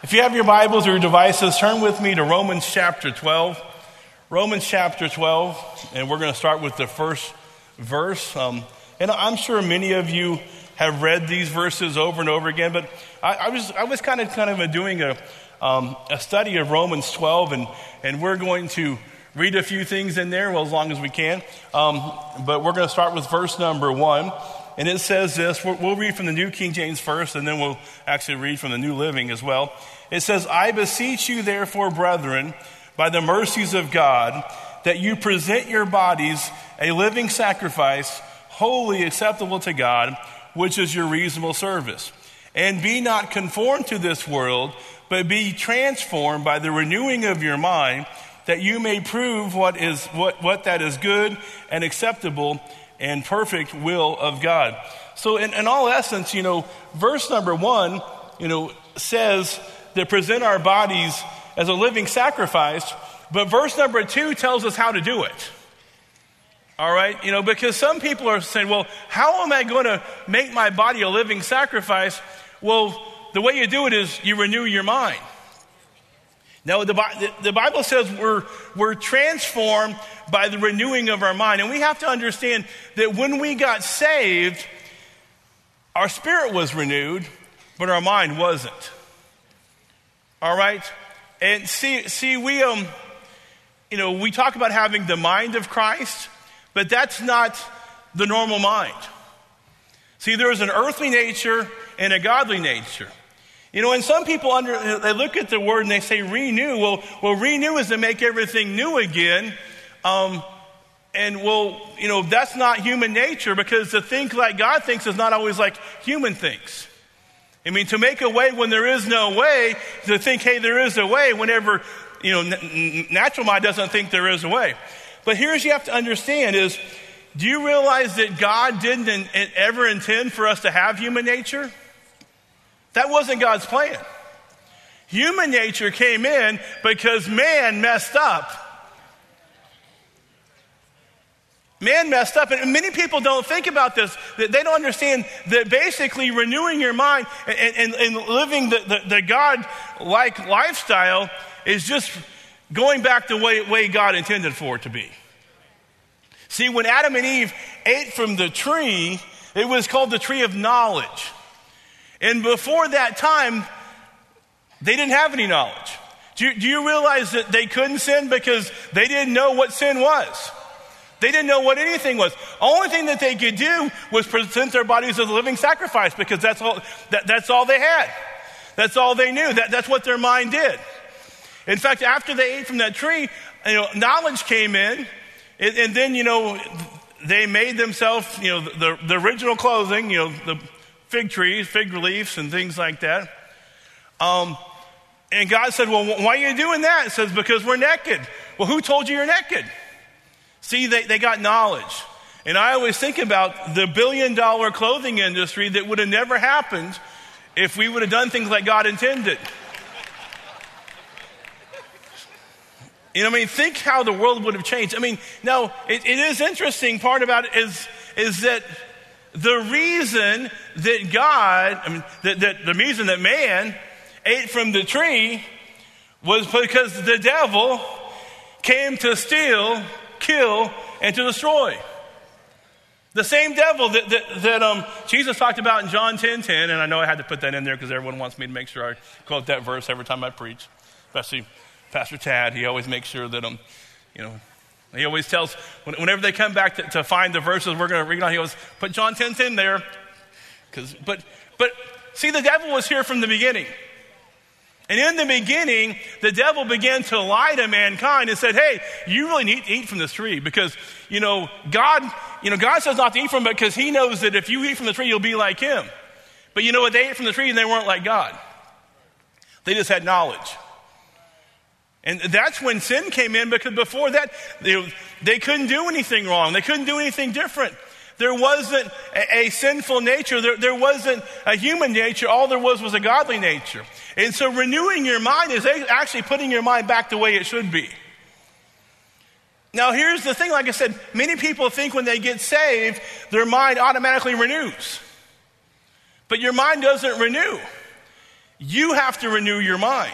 If you have your Bibles or your devices, turn with me to Romans chapter 12. Romans chapter 12, and we're going to start with the first verse. And I'm sure many of you have read these verses over and over again, but I was kind of doing a study of Romans 12, and we're going to read a few things in there, well, as long as we can. But we're going to start with verse number 1. And it says this, we'll read from the New King James first, and then we'll actually read from the New Living as well. It says, I beseech you therefore, brethren, by the mercies of God, that you present your bodies a living sacrifice, wholly acceptable to God, which is your reasonable service. And be not conformed to this world, but be transformed by the renewing of your mind, that you may prove what that is good and acceptable and perfect will of God. So in all essence, verse number 1, says that present our bodies as a living sacrifice, but verse number 2 tells us how to do it. All right? Because some people are saying, well, how am I going to make my body a living sacrifice? Well, the way you do it is you renew your mind. Now, the Bible says we're transformed by the renewing of our mind. And we have to understand that when we got saved, our spirit was renewed, but our mind wasn't. All right? And see, we talk about having the mind of Christ, but that's not the normal mind. See, there's an earthly nature and a godly nature. And some people they look at the word and they say renew. Well, renew is to make everything new again. That's not human nature, because to think like God thinks is not always like human thinks. To make a way when there is no way, to think, hey, there is a way, whenever, natural mind doesn't think there is a way. But here's you have to understand is, do you realize that God didn't ever intend for us to have human nature? That wasn't God's plan. Human nature came in because man messed up. Man messed up, and many people don't think about this. That they don't understand that basically renewing your mind and living the God-like lifestyle is just going back the way God intended for it to be. See, when Adam and Eve ate from the tree, it was called the tree of knowledge. And before that time, they didn't have any knowledge. Do you realize that they couldn't sin because they didn't know what sin was? They didn't know what anything was. Only thing that they could do was present their bodies as a living sacrifice, because that's all they had. That's all they knew. That's what their mind did. In fact, after they ate from that tree, knowledge came in, and then they made themselves the original clothing, the fig trees, fig leaves, and things like that. And God said, well, why are you doing that? It says, because we're naked. Well, who told you you're naked? See, they got knowledge. And I always think about the billion-dollar clothing industry that would have never happened if we would have done things like God intended. Think how the world would have changed. Now, it is interesting part about it is that the reason that the reason that man ate from the tree was because the devil came to steal, kill, and to destroy. The same devil that Jesus talked about in John 10:10, and I know I had to put that in there because everyone wants me to make sure I quote that verse every time I preach, especially Pastor Tad. He always makes sure that he always tells, whenever they come back to find the verses we're going to read on, he goes, put John 10:10 there. But see, the devil was here from the beginning. And in the beginning, the devil began to lie to mankind and said, hey, you really need to eat from this tree, because, God says not to eat from it because he knows that if you eat from the tree, you'll be like him. But they ate from the tree and they weren't like God. They just had knowledge. And that's when sin came in, because before that, they couldn't do anything wrong. They couldn't do anything different. There wasn't a sinful nature. There wasn't a human nature. All there was a godly nature. And so renewing your mind is actually putting your mind back the way it should be. Now, here's the thing. Like I said, many people think when they get saved, their mind automatically renews. But your mind doesn't renew. you have to renew your mind.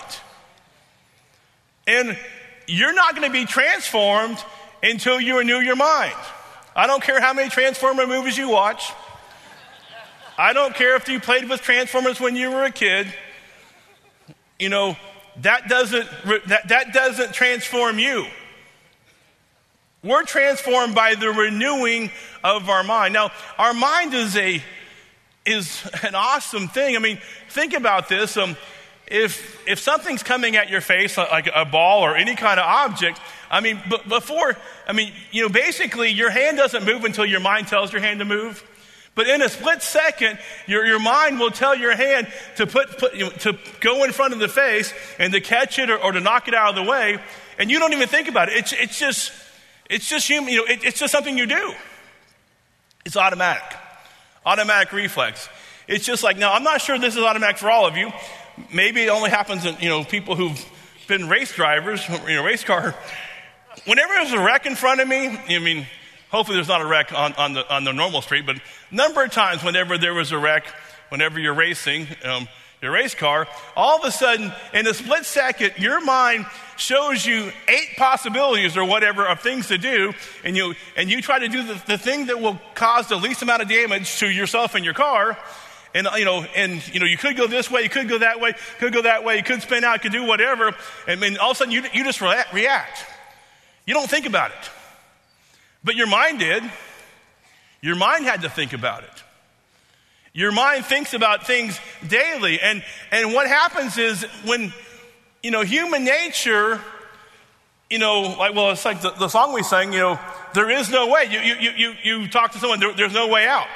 And you're not going to be transformed until you renew your mind. I don't care how many Transformer movies you watch. I don't care if you played with Transformers when you were a kid. You know, that doesn't transform you. We're transformed by the renewing of our mind. Now, our mind is an awesome thing. I mean, think about this. If something's coming at your face, like a ball or any kind of object, I mean, basically your hand doesn't move until your mind tells your hand to move. But in a split second, your mind will tell your hand to to go in front of the face and to catch it or to knock it out of the way, and you don't even think about it. It's just human. It's just something you do. It's automatic reflex. It's just like, now I'm not sure this is automatic for all of you. Maybe it only happens in people who've been race drivers, race car. Whenever there's a wreck in front of me, hopefully there's not a wreck on the normal street, but a number of times whenever there was a wreck, whenever you're racing your race car, all of a sudden, in a split second, your mind shows you 8 possibilities or whatever of things to do, and you try to do the thing that will cause the least amount of damage to yourself and your car. And you could go this way, you could go that way, you could spin out, you could do whatever, and all of a sudden you just react. You don't think about it. But your mind did. Your mind had to think about it. Your mind thinks about things daily. And what happens is when, human nature, it's like the song we sang, there is no way. You talk to someone, there's no way out.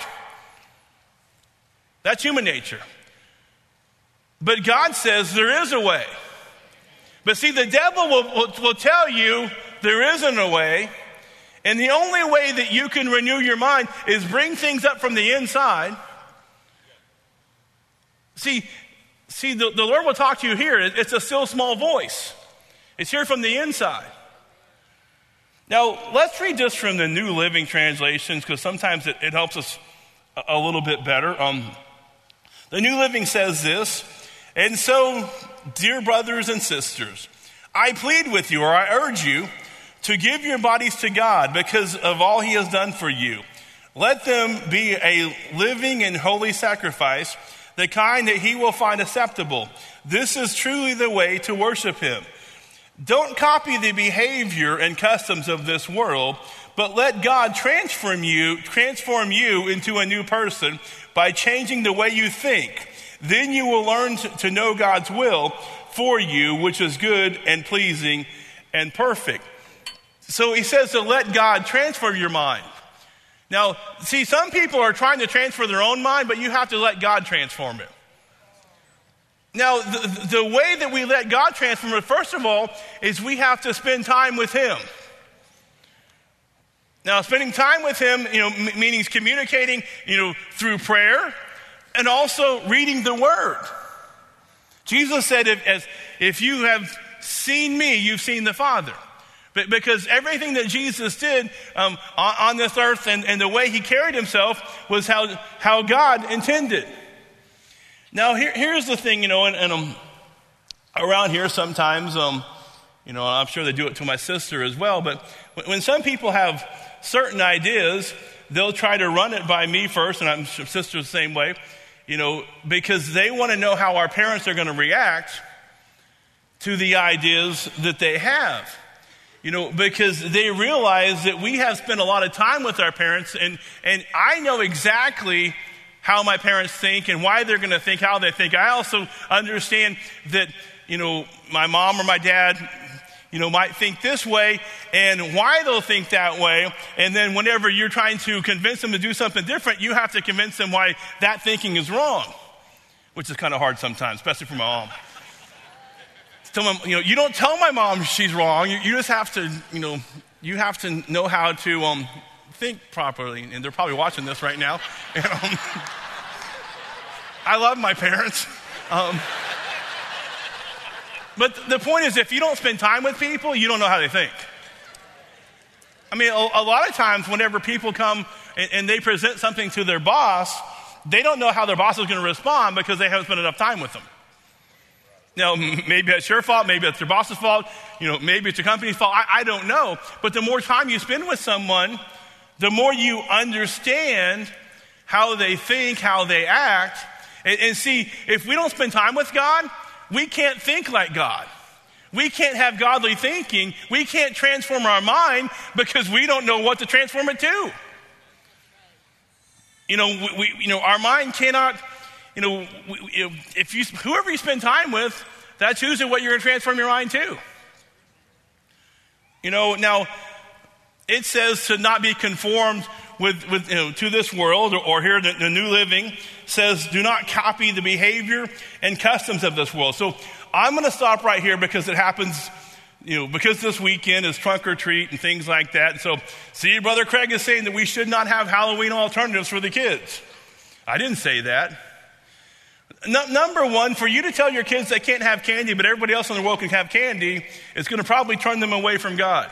That's human nature. But God says there is a way. But see, the devil will tell you there isn't a way. And the only way that you can renew your mind is bring things up from the inside. See, the Lord will talk to you here. It's a still small voice. It's here from the inside. Now, let's read this from the New Living Translations, because sometimes it helps us a little bit better. The New Living says this, and so, dear brothers and sisters, I plead with you, or I urge you, to give your bodies to God because of all he has done for you. Let them be a living and holy sacrifice, the kind that he will find acceptable. This is truly the way to worship him. Don't copy the behavior and customs of this world, but let God transform you into a new person by changing the way you think. Then you will learn to know God's will for you, which is good and pleasing and perfect. So he says to let God transform your mind. Now, see, some people are trying to transfer their own mind, but you have to let God transform it. Now, the way that we let God transform it, first of all, is we have to spend time with him. Now, spending time with him, means communicating, through prayer and also reading the word. Jesus said, if you have seen me, you've seen the Father. Because everything that Jesus did on this earth and the way he carried himself was how God intended. Now, here's the thing, and around here sometimes, I'm sure they do it to my sister as well, but when some people have certain ideas, they'll try to run it by me first, and I'm sure sister's the same way, because they want to know how our parents are going to react to the ideas that they have. Because they realize that we have spent a lot of time with our parents, and I know exactly how my parents think and why they're going to think how they think. I also understand that, my mom or my dad, might think this way and why they'll think that way. And then whenever you're trying to convince them to do something different, you have to convince them why that thinking is wrong, which is kind of hard sometimes, especially for my mom. You don't tell my mom she's wrong. You just have to, you have to know how to think properly. And they're probably watching this right now. I love my parents. But the point is, if you don't spend time with people, you don't know how they think. A lot of times whenever people come and they present something to their boss, they don't know how their boss is going to respond because they haven't spent enough time with them. Now, maybe it's your fault, maybe it's your boss's fault, maybe it's your company's fault, I don't know. But the more time you spend with someone, the more you understand how they think, how they act. And see, if we don't spend time with God, we can't think like God. We can't have godly thinking. We can't transform our mind because we don't know what to transform it to. Our mind cannot, whoever you spend time with, that's usually what you're going to transform your mind to. Now, it says to not be conformed to this world, or here the New Living says, do not copy the behavior and customs of this world. So I'm going to stop right here because it happens, because this weekend is trunk or treat and things like that. So, see, Brother Craig is saying that we should not have Halloween alternatives for the kids. I didn't say that. Number one, for you to tell your kids they can't have candy, but everybody else in the world can have candy, it's going to probably turn them away from God.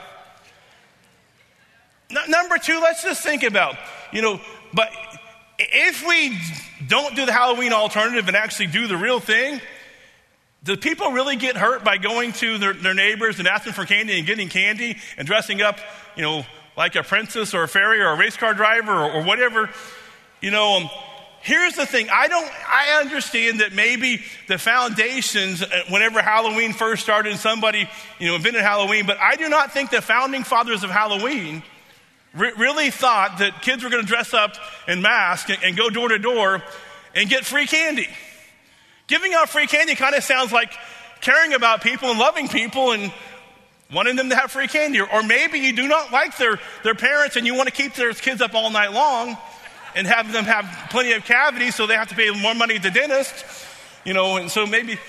Number two, let's just think about, but if we don't do the Halloween alternative and actually do the real thing, do people really get hurt by going to their neighbors and asking for candy and getting candy and dressing up, like a princess or a fairy or a race car driver or whatever? Here's the thing. I understand that maybe the foundations, whenever Halloween first started, somebody, invented Halloween, but I do not think the founding fathers of Halloween really thought that kids were going to dress up in masks and go door to door and get free candy. Giving out free candy kind of sounds like caring about people and loving people and wanting them to have free candy. Or maybe you do not like their parents and you want to keep their kids up all night long and have them have plenty of cavities so they have to pay more money at the dentist. And so maybe,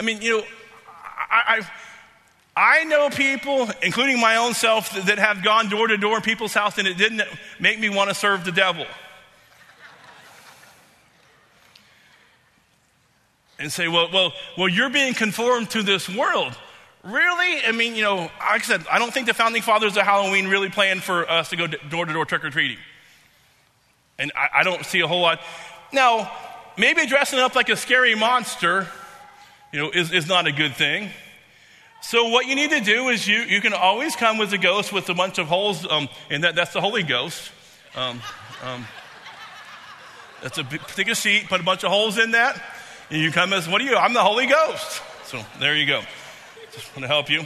I know people, including my own self, that have gone door to door in people's house and it didn't make me want to serve the devil. And say, well, you're being conformed to this world. Really? Like I said, I don't think the founding fathers of Halloween really planned for us to go door to door trick-or-treating. And I don't see a whole lot. Now, maybe dressing up like a scary monster, is not a good thing. So what you need to do is you can always come with a ghost with a bunch of holes, and that's the Holy Ghost. That's take a sheet, put a bunch of holes in that, and you come as, what are you? I'm the Holy Ghost. So there you go. Just want to help you.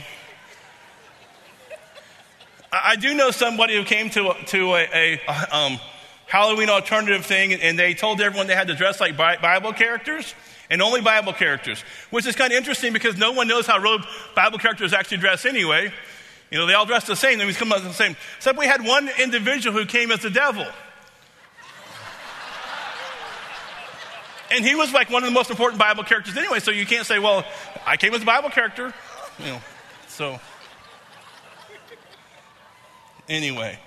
I do know somebody who came to a Halloween alternative thing, and they told everyone they had to dress like Bible characters. And only Bible characters, which is kind of interesting because no one knows how real Bible characters actually dress anyway. They all dress the same. They always come out the same. Except we had one individual who came as the devil. And he was like one of the most important Bible characters anyway, so you can't say, well, I came as a Bible character. So. Anyway.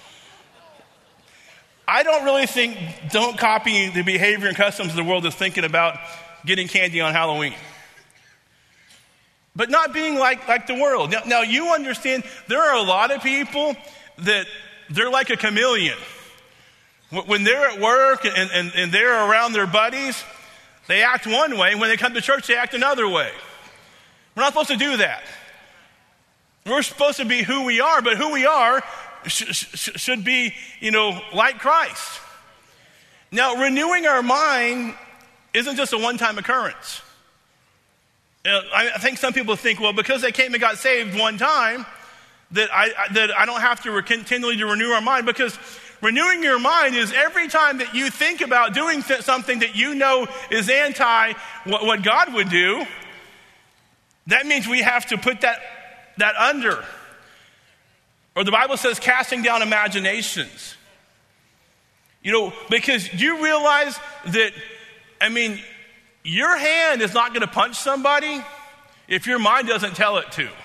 I don't really think, don't copy the behavior and customs of the world that's thinking about getting candy on Halloween. But not being like the world. Now you understand, there are a lot of people that they're like a chameleon. When they're at work and they're around their buddies, they act one way. When they come to church, they act another way. We're not supposed to do that. We're supposed to be who we are, but who we are should be, like Christ. Now, renewing our mind isn't just a one-time occurrence. I think some people think, well, because they came and got saved one time, that I don't have to continually to renew our mind, because renewing your mind is every time that you think about doing something that you know is anti what God would do. That means we have to put that under. Or the Bible says casting down imaginations. Because you realize that, your hand is not going to punch somebody if your mind doesn't tell it to.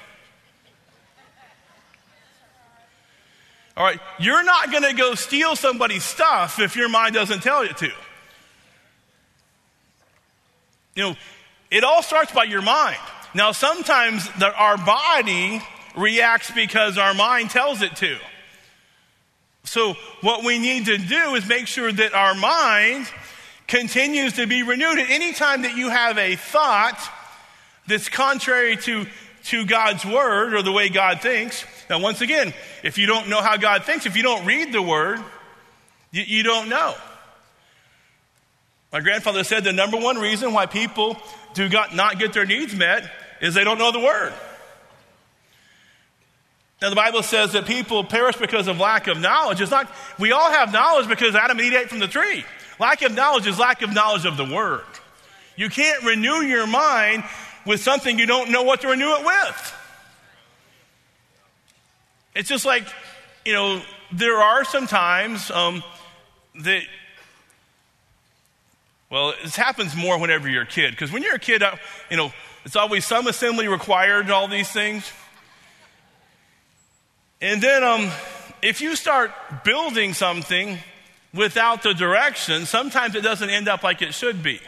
All right, you're not going to go steal somebody's stuff if your mind doesn't tell it to. It all starts by your mind. Now, sometimes our body reacts because our mind tells it to. So what we need to do is make sure that our mind continues to be renewed. At any time that you have a thought that's contrary to God's word or the way God thinks. Now, once again, if you don't know how God thinks, if you don't read the word, you don't know. My grandfather said the number one reason why people do not get their needs met is they don't know the word. Now, the Bible says that people perish because of lack of knowledge. It's not, we all have knowledge because Adam and Eve ate from the tree. Lack of knowledge is lack of knowledge of the word. You can't renew your mind with something you don't know what to renew it with. It's just like, there are some times that, well, this happens more whenever you're a kid. Because when you're a kid, it's always some assembly required, all these things. And then if you start building something without the direction, sometimes it doesn't end up like it should be.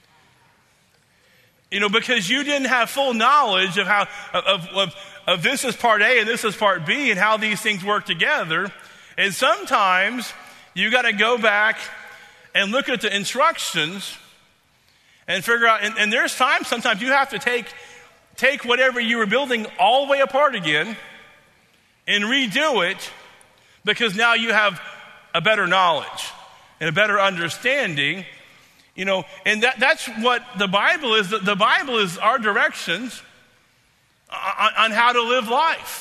Because you didn't have full knowledge of how of this is part A and this is part B and how these things work together. And sometimes you got to go back and look at the instructions and figure out, and there's times sometimes you have to take whatever you were building all the way apart again and redo it, because now you have a better knowledge and a better understanding, and that's what the Bible is. The Bible is our directions on how to live life.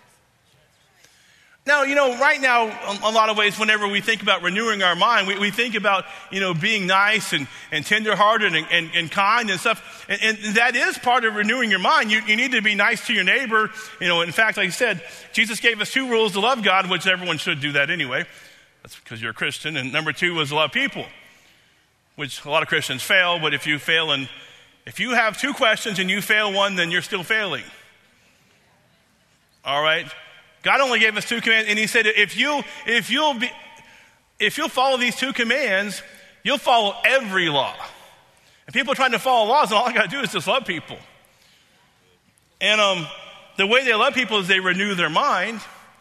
Now, right now, a lot of ways, whenever we think about renewing our mind, we think about, being nice and tenderhearted and kind and stuff. And that is part of renewing your mind. You need to be nice to your neighbor. In fact, like I said, Jesus gave us 2 rules to love God, which everyone should do that anyway. That's because you're a Christian. And number 2 was to love people, which a lot of Christians fail. But if you have 2 questions and you fail one, then you're still failing. All right? God only gave us 2 commands, and he said, if you'll follow these 2 commands, you'll follow every law. And people are trying to follow laws, and all I got to do is just love people. And the way they love people is they renew their mind,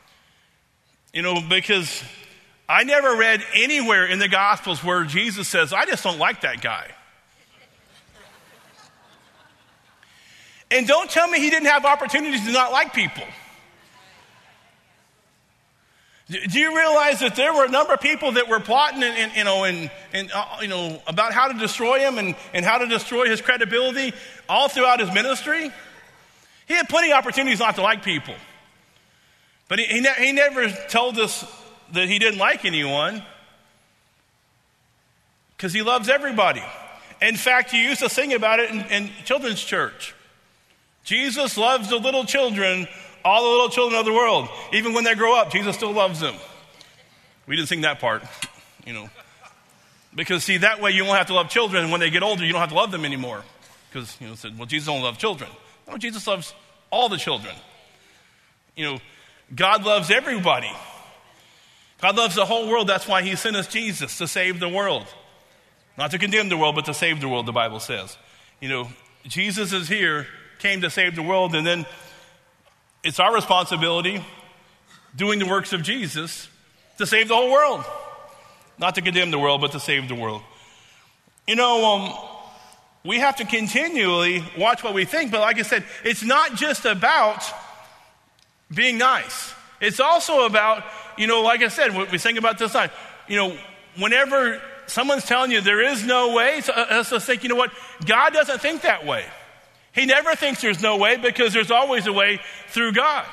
because I never read anywhere in the Gospels where Jesus says, I just don't like that guy. And don't tell me he didn't have opportunities to not like people. Do you realize that there were a number of people that were plotting about how to destroy him and how to destroy his credibility all throughout his ministry? He had plenty of opportunities not to like people. But he never told us that he didn't like anyone, because he loves everybody. In fact, he used to sing about it in children's church. Jesus loves the little children, all the little children of the world. Even when they grow up, Jesus still loves them. We didn't sing that part, Because, see, that way you won't have to love children. And when they get older, you don't have to love them anymore. Because, said, well, Jesus only loves children. No, Jesus loves all the children. God loves everybody. God loves the whole world. That's why he sent us Jesus, to save the world. Not to condemn the world, but to save the world, the Bible says. Jesus is here, came to save the world, and then it's our responsibility, doing the works of Jesus, to save the whole world. Not to condemn the world, but to save the world. We have to continually watch what we think, but like I said, it's not just about being nice. It's also about, like I said, what we think about this time, whenever someone's telling you there is no way, so let's just think, what? God doesn't think that way. He never thinks there's no way, because there's always a way through God.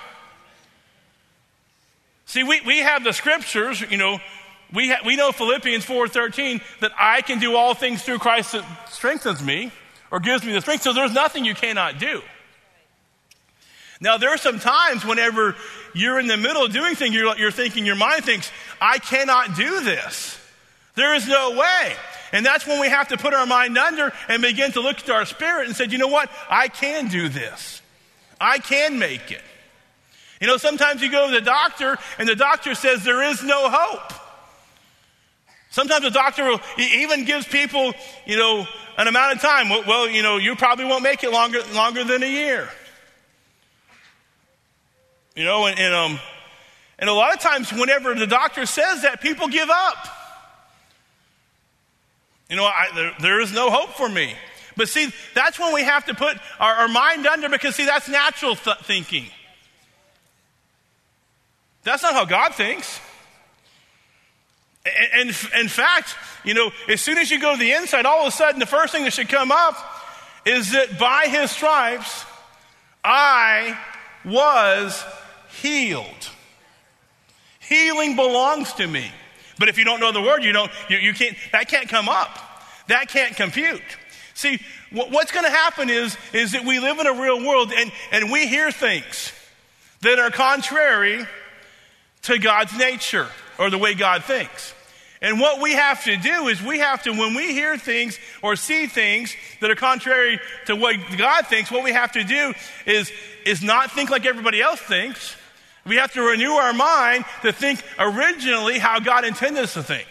See, we have the scriptures, we know Philippians 4:13, that I can do all things through Christ that strengthens me, or gives me the strength. So there's nothing you cannot do. Now, there are some times whenever you're in the middle of doing things, you're thinking, your mind thinks, I cannot do this. There is no way. And that's when we have to put our mind under and begin to look to our spirit and say, you know what? I can do this. I can make it. Sometimes you go to the doctor and the doctor says there is no hope. Sometimes the doctor even gives people, an amount of time. Well, you probably won't make it longer than a year. And a lot of times whenever the doctor says that, people give up. There is no hope for me. But see, that's when we have to put our mind under, because see, that's natural thinking. That's not how God thinks. And in fact, as soon as you go to the inside, all of a sudden the first thing that should come up is that by his stripes, I was healed. Healing belongs to me. But if you don't know the word, you can't, that can't come up. That can't compute. See, what's going to happen is that we live in a real world and we hear things that are contrary to God's nature or the way God thinks. And what we have to do is when we hear things or see things that are contrary to what God thinks, what we have to do is not think like everybody else thinks. We have to renew our mind to think originally how God intended us to think.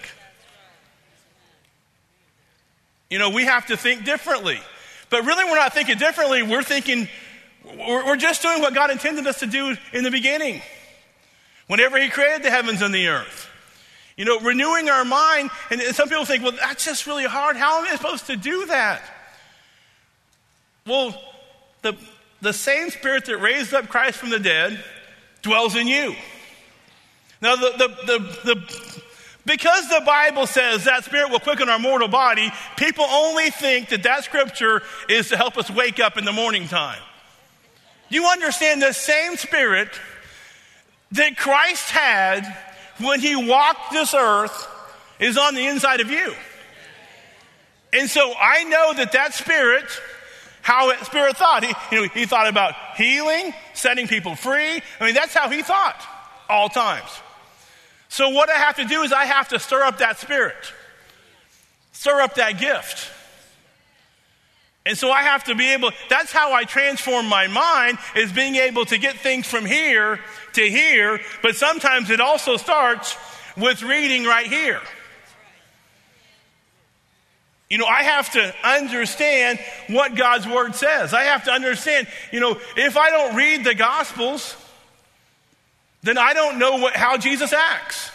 We have to think differently. But really we're not thinking differently. We're just doing what God intended us to do in the beginning. Whenever he created the heavens and the earth. Renewing our mind, and some people think, well, that's just really hard. How am I supposed to do that? Well, the same Spirit that raised up Christ from the dead dwells in you. Now, because the Bible says that Spirit will quicken our mortal body, people only think that scripture is to help us wake up in the morning time. You understand the same Spirit that Christ had when he walked this earth is on the inside of you. And so I know that Spirit, how Spirit thought. He thought about healing, setting people free. That's how he thought all times. So what I have to do is I have to stir up that Spirit. Stir up that gift. And so I have to be able, that's how I transform my mind, is being able to get things from here to here, but sometimes it also starts with reading right here. I have to understand what God's word says. I have to understand, if I don't read the Gospels, then I don't know how Jesus acts.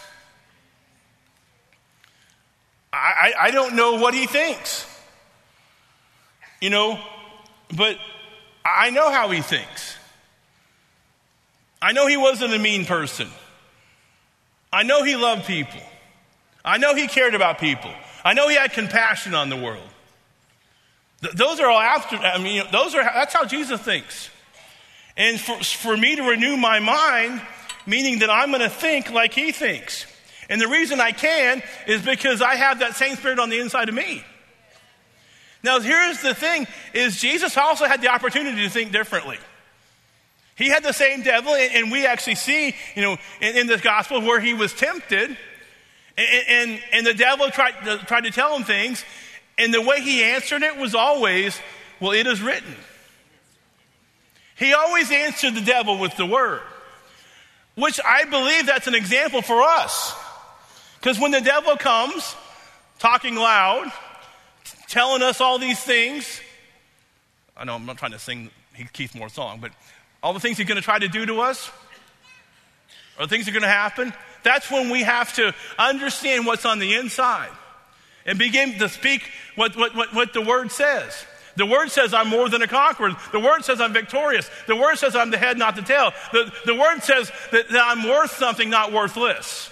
I don't know what he thinks. But I know how he thinks. I know he wasn't a mean person. I know he loved people. I know he cared about people. I know he had compassion on the world. Those are all that's how Jesus thinks. And for me to renew my mind, meaning that I'm going to think like he thinks. And the reason I can is because I have that same Spirit on the inside of me. Now, here's the thing, is Jesus also had the opportunity to think differently. He had the same devil, and we actually see, in the gospel where he was tempted, and the devil tried to tell him things, and the way he answered it was always, well, it is written. He always answered the devil with the word, which I believe that's an example for us. Because when the devil comes, talking loud, telling us all these things. I know I'm not trying to sing Keith Moore's song, but all the things he's going to try to do to us, or things that are going to happen, that's when we have to understand what's on the inside and begin to speak what the word says. The word says I'm more than a conqueror. The word says I'm victorious. The word says I'm the head, not the tail. The word says that I'm worth something, not worthless.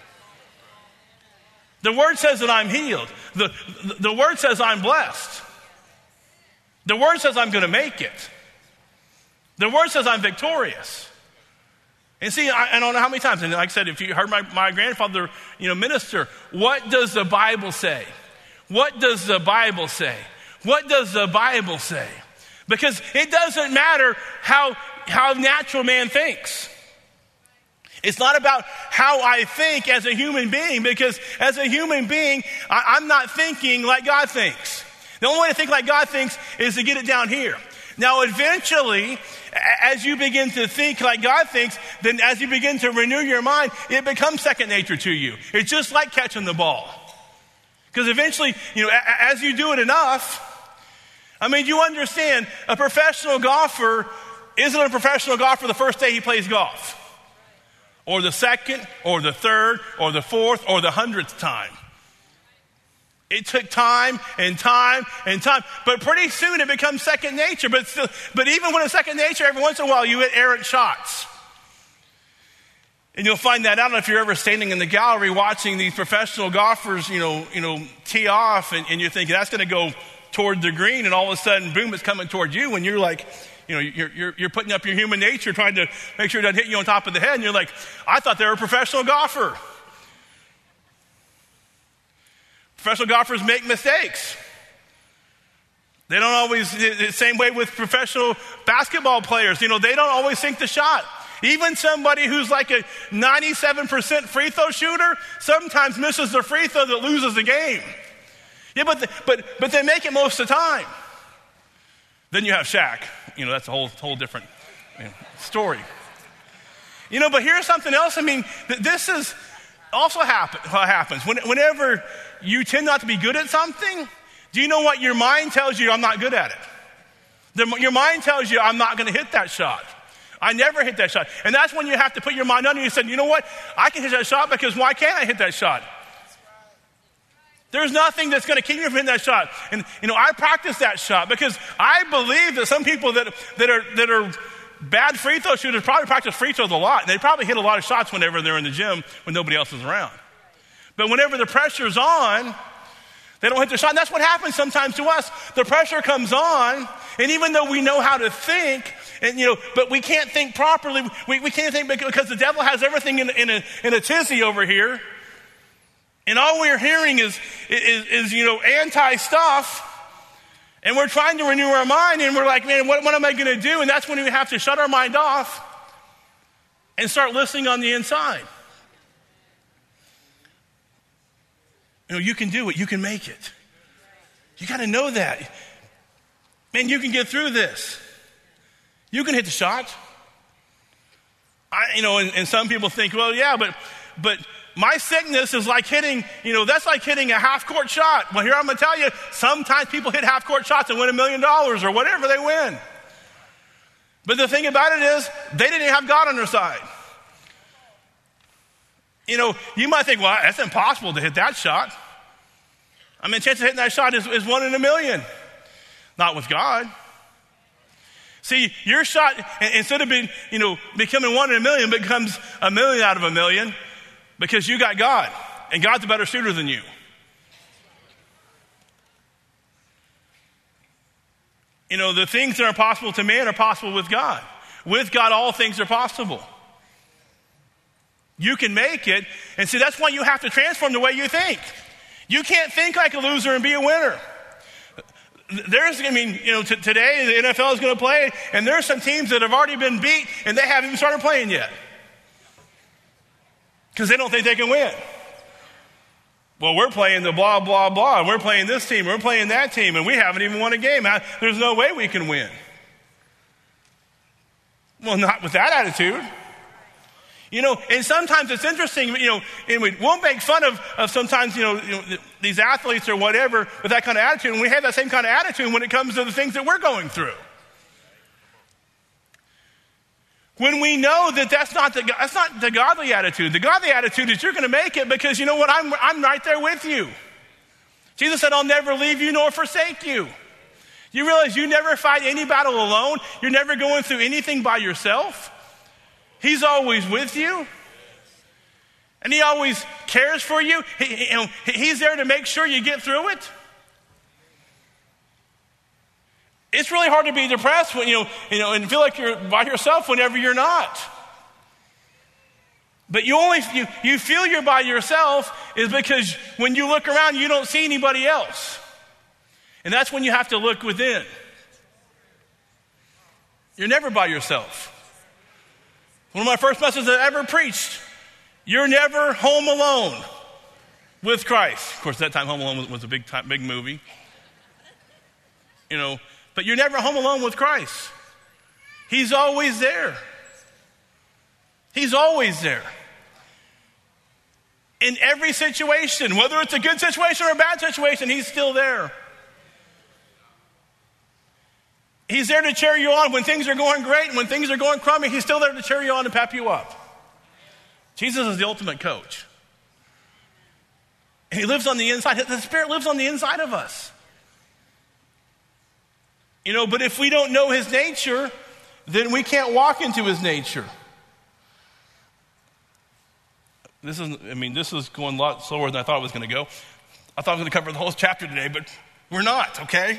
The word says that I'm healed. The word says I'm blessed. The word says I'm going to make it. The word says I'm victorious. And see, I don't know how many times, and like I said, if you heard my grandfather, minister, what does the Bible say? What does the Bible say? What does the Bible say? Because it doesn't matter how natural man thinks. It's not about how I think as a human being, because as a human being, I'm not thinking like God thinks. The only way to think like God thinks is to get it down here. Now, eventually, as you begin to think like God thinks, then as you begin to renew your mind, it becomes second nature to you. It's just like catching the ball. Because eventually, as you do it enough, you understand, a professional golfer isn't a professional golfer the first day he plays golf, or the second, or the third, or the fourth, or the 100th time. It took time and time and time. But pretty soon it becomes second nature. But even when it's second nature, every once in a while you hit errant shots. And you'll find that out if you're ever standing in the gallery watching these professional golfers, tee off, and you're thinking that's going to go toward the green, and all of a sudden, boom, it's coming toward you, and you're like, you're putting up your human nature, trying to make sure it doesn't hit you on top of the head, and you're like, I thought they were a professional golfer. Professional golfers make mistakes. They don't always, the same way with professional basketball players, they don't always sink the shot. Even somebody who's like a 97% free throw shooter sometimes misses the free throw that loses the game. Yeah, but they make it most of the time. Then you have Shaq. That's a whole different story. But here's something else. This is also what happens. Whenever you tend not to be good at something, do you know what your mind tells you? I'm not good at it. Your mind tells you, I'm not going to hit that shot. I never hit that shot. And that's when you have to put your mind under. You said, you know what? I can hit that shot because why can't I hit that shot? There's nothing that's going to keep me from hitting that shot. And, I practice that shot because I believe that some people that are bad free throw shooters probably practice free throws a lot. And they probably hit a lot of shots whenever they're in the gym when nobody else is around. But whenever the pressure's on, they don't hit the shot. And that's what happens sometimes to us. The pressure comes on, and even though we know how to think, but we can't think properly. We can't think because the devil has everything in a tizzy over here. And all we're hearing is anti stuff. And we're trying to renew our mind, and we're like, man, what am I going to do? And that's when we have to shut our mind off and start listening on the inside. You can do it. You can make it. You got to know that. Man, you can get through this. You can hit the shot. And some people think, well, yeah, but my sickness is like hitting, that's like hitting a half-court shot. Well, here I'm going to tell you, sometimes people hit half-court shots and win $1 million or whatever they win. But the thing about it is, they didn't have God on their side. You might think, well, that's impossible to hit that shot. Chance of hitting that shot is 1 in a million. Not with God. See, your shot, instead of becoming 1 in a million, becomes 1 million out of 1 million because you got God. And God's a better shooter than you. The things that are possible to man are possible with God. With God, all things are possible. You can make it. And see, that's why you have to transform the way you think. You can't think like a loser and be a winner. Today the NFL is going to play, and there's some teams that have already been beat, and they haven't even started playing yet. Because they don't think they can win. Well, we're playing the blah, blah, blah, and we're playing this team, we're playing that team, and we haven't even won a game. There's no way we can win. Well, not with that attitude. And sometimes it's interesting, and we'll make fun of sometimes, these athletes or whatever with that kind of attitude, and we have that same kind of attitude when it comes to the things that we're going through. When we know that that's not the godly attitude. The godly attitude is you're going to make it because you know what? I'm right there with you. Jesus said, I'll never leave you nor forsake you. You realize you never fight any battle alone. You're never going through anything by yourself. He's always with you. And he always cares for you. He's there to make sure you get through it. It's really hard to be depressed when and feel like you're by yourself whenever you're not. But you feel you're by yourself is because when you look around, you don't see anybody else. And that's when you have to look within. You're never by yourself. One of my first messages I ever preached, you're never home alone with Christ. Of course, at that time, Home Alone was a big movie. But you're never home alone with Christ. He's always there. He's always there. In every situation, whether it's a good situation or a bad situation, he's still there. He's there to cheer you on when things are going great, and when things are going crummy, he's still there to cheer you on and pep you up. Jesus is the ultimate coach. And he lives on the inside. The Spirit lives on the inside of us. But if we don't know his nature, then we can't walk into his nature. This is going a lot slower than I thought it was going to go. I thought I was going to cover the whole chapter today, but we're not, okay?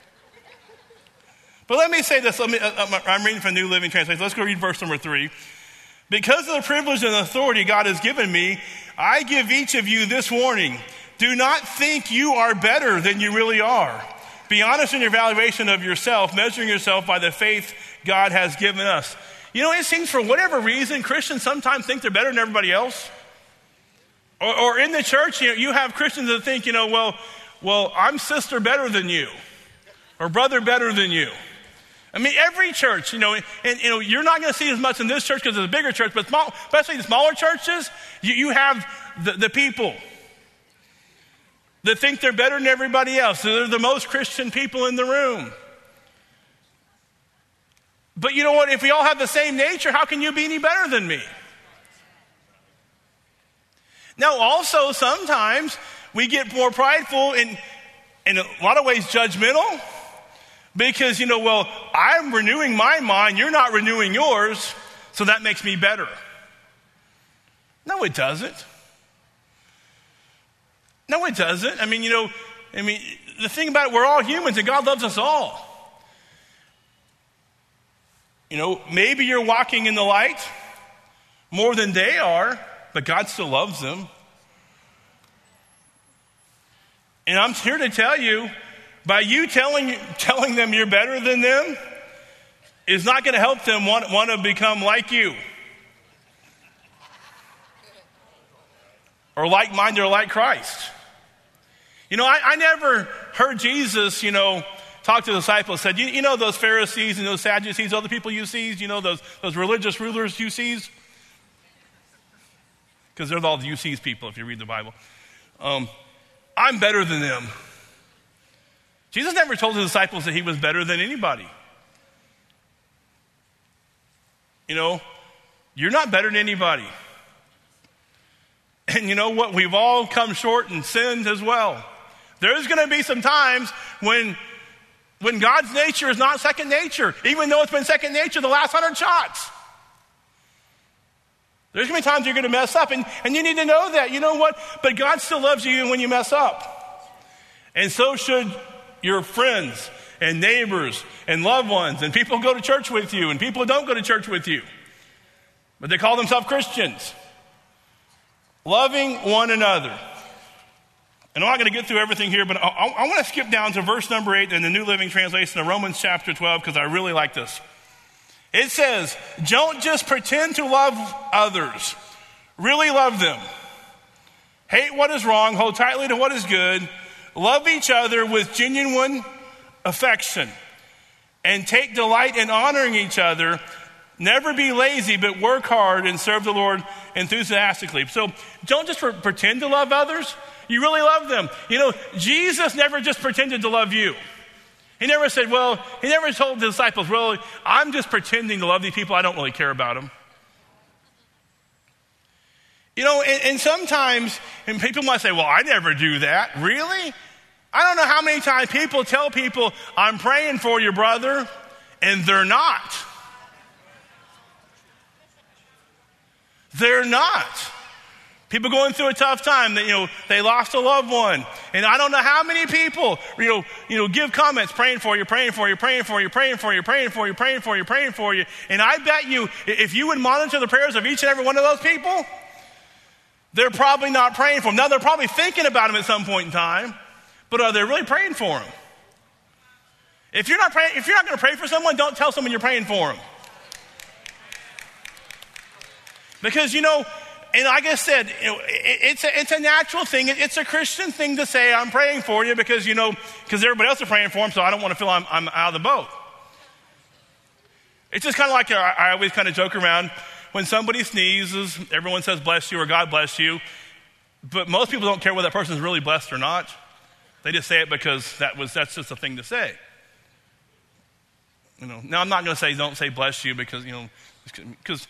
But let me say this. I'm reading from New Living Translation. Let's go read verse number 3. Because of the privilege and authority God has given me, I give each of you this warning. Do not think you are better than you really are. Be honest in your evaluation of yourself, measuring yourself by the faith God has given us. It seems for whatever reason, Christians sometimes think they're better than everybody else. Or in the church, you have Christians that think, well, I'm sister better than you. Or brother better than you. Every church, and you're not going to see as much in this church because it's a bigger church, but especially the smaller churches, you have the people that think they're better than everybody else. They're the most Christian people in the room. But you know what? If we all have the same nature, how can you be any better than me? Now, also, sometimes we get more prideful and in a lot of ways judgmental because, I'm renewing my mind, you're not renewing yours, so that makes me better. No, it doesn't. No, it doesn't. The thing about it, we're all humans and God loves us all. Maybe you're walking in the light more than they are, but God still loves them. And I'm here to tell you, by you telling them you're better than them is not going to help them want to become like you. Or like-minded or like Christ. I never heard Jesus, talk to the disciples, said, those Pharisees and those Sadducees, other people you see, those religious rulers you see? Because they're all the you sees people if you read the Bible. I'm better than them. Jesus never told his disciples that he was better than anybody. You're not better than anybody. And you know what? We've all come short and sinned as well. There's going to be some times when God's nature is not second nature, even though it's been second nature the last 100 shots. There's going to be times you're going to mess up, and you need to know that. You know what? But God still loves you even when you mess up. And so should your friends and neighbors and loved ones and people who go to church with you and people who don't go to church with you. But they call themselves Christians. Loving one another. And I'm not going to get through everything here, but I want to skip down to verse number 8 in the New Living Translation of Romans chapter 12 because I really like this. It says, don't just pretend to love others. Really love them. Hate what is wrong. Hold tightly to what is good. Love each other with genuine affection. And take delight in honoring each other. Never be lazy, but work hard and serve the Lord enthusiastically. So don't just pretend to love others. You really love them. Jesus never just pretended to love you. He never told the disciples, well, I'm just pretending to love these people. I don't really care about them. And sometimes, and people might say, well, I never do that. Really? I don't know how many times people tell people, I'm praying for your brother, and they're not. They're not. People going through a tough time that, they lost a loved one. And I don't know how many people, give comments, praying for you, praying for you, praying for you, praying for you, praying for you, praying for you, praying for you. And I bet you, if you would monitor the prayers of each and every one of those people, they're probably not praying for them. Now, they're probably thinking about them at some point in time, but are they really praying for them? If you're not going to pray for someone, don't tell someone you're praying for them. Because, and like I said, it's a natural thing. It's a Christian thing to say, I'm praying for you because everybody else is praying for him, so I don't want to feel I'm out of the boat. It's just kind of like I always kind of joke around. When somebody sneezes, everyone says bless you or God bless you. But most people don't care whether that person is really blessed or not. They just say it because that's just a thing to say. Now I'm not going to say don't say bless you because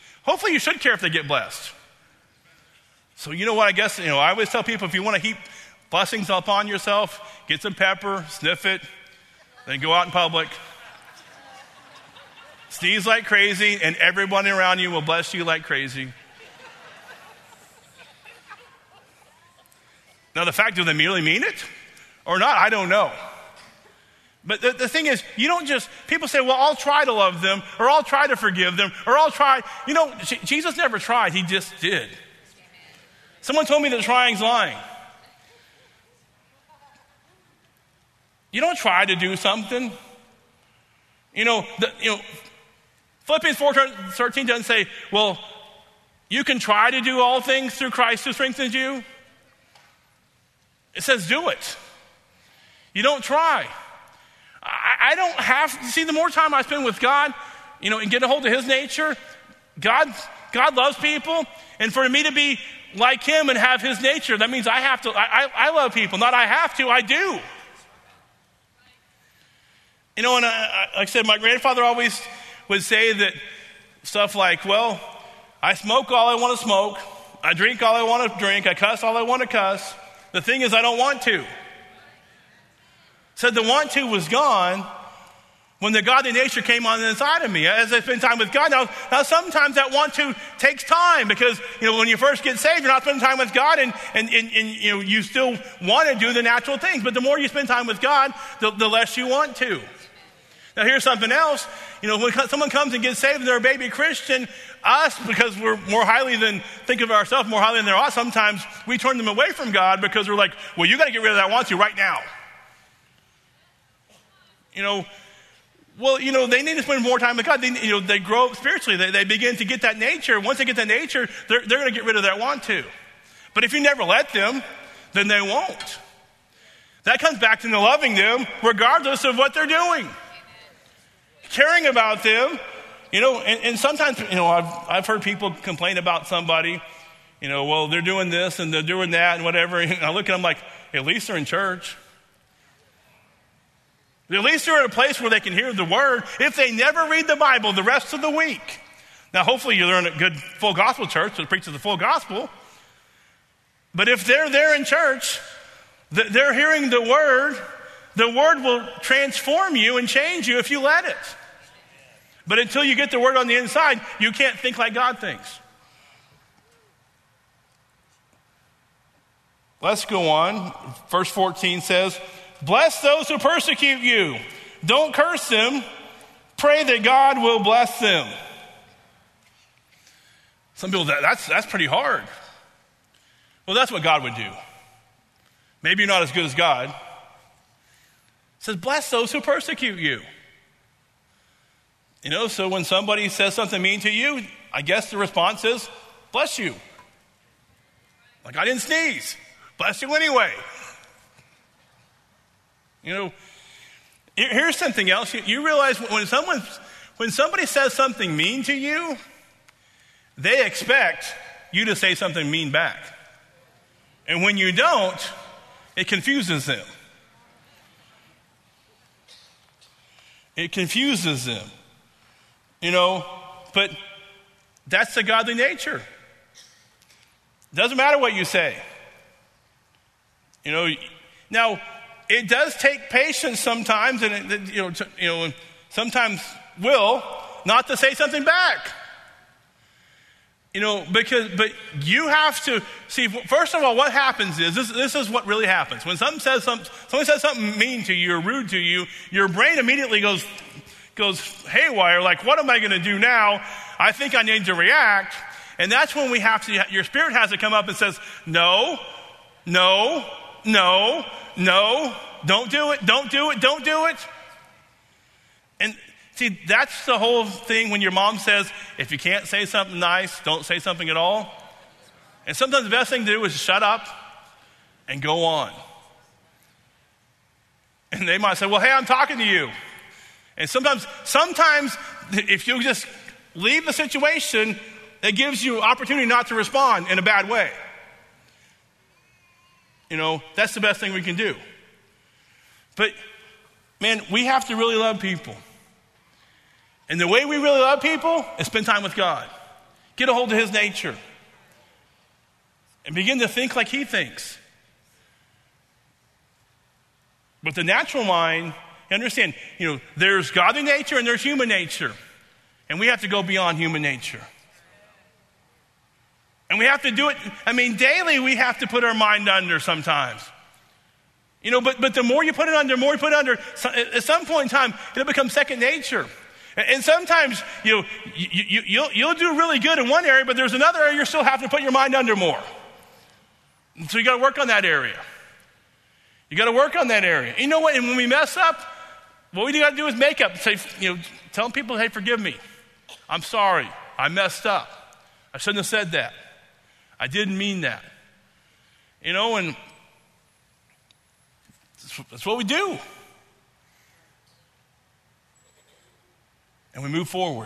hopefully you should care if they get blessed. So you know what, I guess, I always tell people if you want to Blessings upon yourself, get some pepper, sniff it, then go out in public. Sneeze like crazy, and everyone around you will bless you like crazy. Now, the fact, do they really mean it or not? I don't know. But the thing is, you don't just, people say, well, I'll try to love them, or I'll try to forgive them, or I'll try. You know, Jesus never tried, he just did. Someone told me that trying's lying. You don't try to do something. Philippians 4:13 doesn't say, well, you can try to do all things through Christ who strengthens you. It says do it. You don't try. I don't have, see, the more time I spend with God, and get a hold of his nature, God loves people. And for me to be like him and have his nature, that means I have to, I love people. Not I have to, I do. And like I said, my grandfather always would say that stuff like, well, I smoke all I want to smoke. I drink all I want to drink. I cuss all I want to cuss. The thing is, I don't want to. Said the want to was gone when the godly nature came on the inside of me. As I spend time with God, now sometimes that want to takes time because, when you first get saved, you're not spending time with God and you still want to do the natural things. But the more you spend time with God, the less you want to. Now here's something else. When someone comes and gets saved and they're a baby Christian, us, because we're more highly than, think of ourselves more highly than they are, sometimes we turn them away from God because we're like, well, you got to get rid of that want to right now. They need to spend more time with God. They grow up spiritually. They begin to get that nature. Once they get that nature, they're going to get rid of that want to. But if you never let them, then they won't. That comes back to loving them regardless of what they're doing. Caring about them, and sometimes, I've heard people complain about somebody, well, they're doing this and they're doing that and whatever. And I look at them like, at least they're in church. At least they're in a place where they can hear the word. If they never read the Bible the rest of the week. Now, hopefully you're in a good full gospel church that preaches the full gospel. But if they're there in church, they're hearing the word will transform you and change you if you let it. But until you get the word on the inside, you can't think like God thinks. Let's go on. Verse 14 says, bless those who persecute you. Don't curse them. Pray that God will bless them. Some people, that's pretty hard. Well, that's what God would do. Maybe you're not as good as God. It says, bless those who persecute you. So when somebody says something mean to you, I guess the response is, bless you. Like, I didn't sneeze. Bless you anyway. Here's something else. You realize when somebody says something mean to you, they expect you to say something mean back. And when you don't, it confuses them. It confuses them. But that's the godly nature. Doesn't matter what you say. Now, it does take patience sometimes, and sometimes will not to say something back. But you have to see. First of all, what happens is this is what really happens. When someone says something mean to you or rude to you, your brain immediately goes haywire. Like, what am I going to do now? I think I need to react, and that's when we have to. Your spirit has to come up and says, no. Don't do it. And see, that's the whole thing when your mom says, if you can't say something nice, don't say something at all. And sometimes the best thing to do is shut up and go on. And they might say, well, hey, I'm talking to you. And sometimes if you just leave the situation, it gives you opportunity not to respond in a bad way. That's the best thing we can do. But, man, we have to really love people. And the way we really love people is spend time with God. Get a hold of his nature. And begin to think like he thinks. But the natural mind, you understand, there's godly nature and there's human nature. And we have to go beyond human nature. And we have to do it, daily we have to put our mind under sometimes. But the more you put it under, at some point in time, it'll become second nature. And sometimes, you'll do really good in one area, but there's another area you're still having to put your mind under more. And so you got to work on that area. You got to work on that area. You know what? And when we mess up, what we got to do is make up. Say, tell people, hey, forgive me. I'm sorry. I messed up. I shouldn't have said that. I didn't mean that. And that's what we do. And we move forward.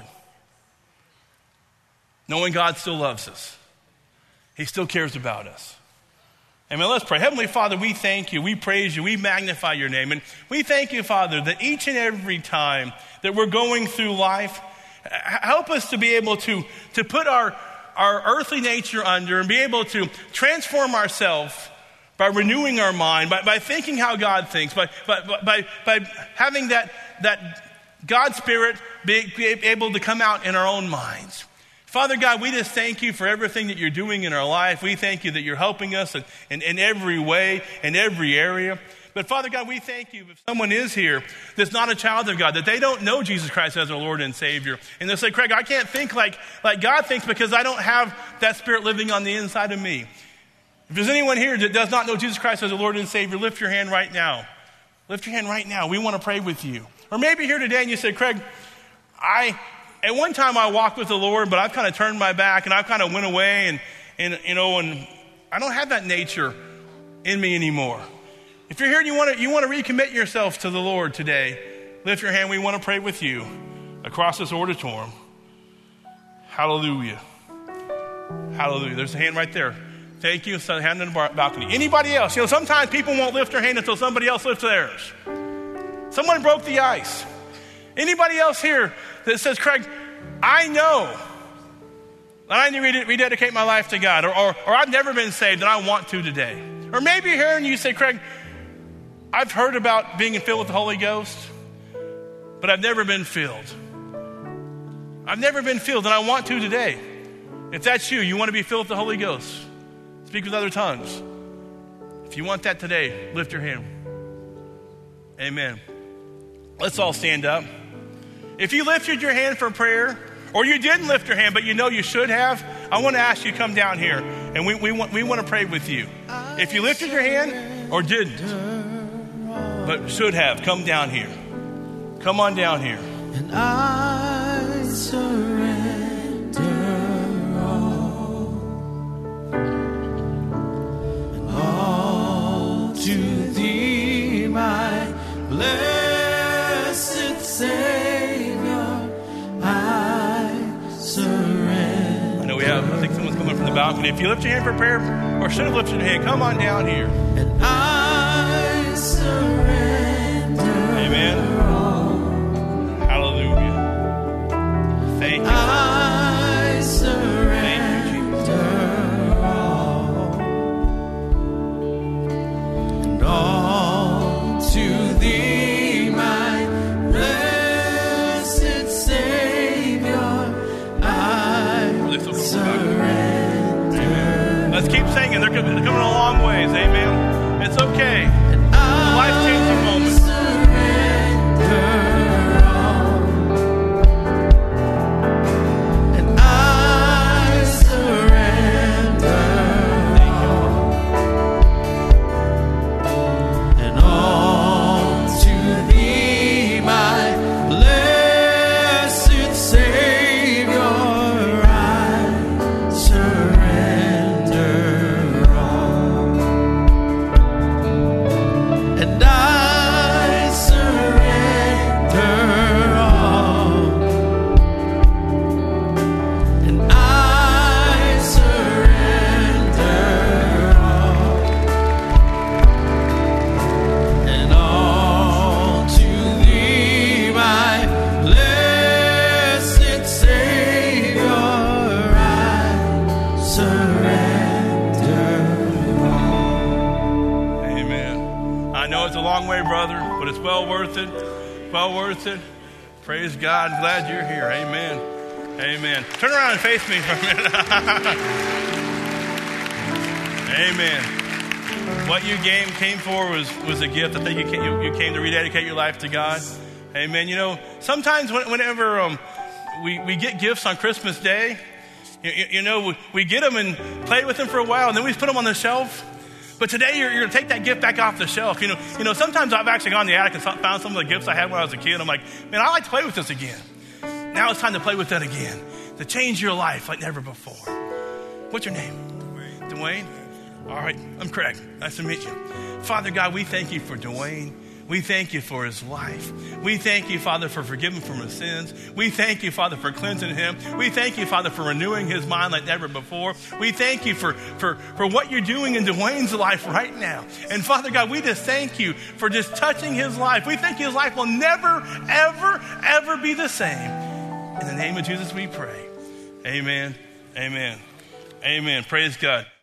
Knowing God still loves us. He still cares about us. Amen. Let's pray. Heavenly Father, we thank you. We praise you. We magnify your name. And we thank you, Father, that each and every time that we're going through life, help us to be able to put our earthly nature under and be able to transform ourselves by renewing our mind, by thinking how God thinks, by having that God Spirit be able to come out in our own minds. Father God, we just thank you for everything that you're doing in our life. We thank you that you're helping us in every way, in every area. But Father God, we thank you if someone is here that's not a child of God, that they don't know Jesus Christ as their Lord and Savior. And they say, Craig, I can't think like God thinks because I don't have that Spirit living on the inside of me. If there's anyone here that does not know Jesus Christ as their Lord and Savior, lift your hand right now. Lift your hand right now. We want to pray with you. Or maybe here today and you say, Craig, at one time I walked with the Lord, but I've kind of turned my back and I've kind of went away and I don't have that nature in me anymore. If you're here and you want to recommit yourself to the Lord today, lift your hand. We want to pray with you across this auditorium. Hallelujah. Hallelujah. There's a hand right there. Thank you. So hand in the balcony. Anybody else? Sometimes people won't lift their hand until somebody else lifts theirs. Someone broke the ice. Anybody else here that says, Craig, I know that I need to rededicate my life to God, or I've never been saved and I want to today. Or maybe you're here and you say, Craig, I've heard about being filled with the Holy Ghost, but I've never been filled. I've never been filled and I want to today. If that's you want to be filled with the Holy Ghost. Speak with other tongues. If you want that today, lift your hand. Amen. Let's all stand up. If you lifted your hand for prayer, or you didn't lift your hand, but you should have, I want to ask you to come down here, and we want to pray with you. If you lifted your hand, or didn't, but should have, come down here. Come on down here. And I surrender all to thee, my blessed Savior, I surrender. I think someone's coming from the balcony. If you lift your hand for prayer, or should have lifted your hand, come on down here. And I surrender. Amen. Hallelujah. Thank you. I surrender. Thank you, Jesus. And all to thee, my blessed Savior, I surrender. Amen. Let's keep singing. They're coming a long ways. Amen. It's okay. It's a life-changing moment. but it's well worth it. Well worth it. Praise God. Glad you're here. Amen. Amen. Turn around and face me for a minute. Amen. What you came for was a gift. I think you came to rededicate your life to God. Amen. You know, sometimes whenever we get gifts on Christmas Day, you know, we get them and play with them for a while, and then we put them on the shelf. But today you're going to take that gift back off the shelf. You know, sometimes I've actually gone in the attic and found some of the gifts I had when I was a kid. I'm like, man, I like to play with this again. Now it's time to play with that again, to change your life like never before. What's your name? Dwayne. All right, I'm Craig. Nice to meet you. Father God, we thank you for Dwayne. We thank you for his life. We thank you, Father, for forgiving from his sins. We thank you, Father, for cleansing him. We thank you, Father, for renewing his mind like never before. We thank you for what you're doing in Dwayne's life right now. And Father God, we just thank you for just touching his life. We think his life will never, ever, ever be the same. In the name of Jesus we pray. Amen. Amen. Amen. Praise God.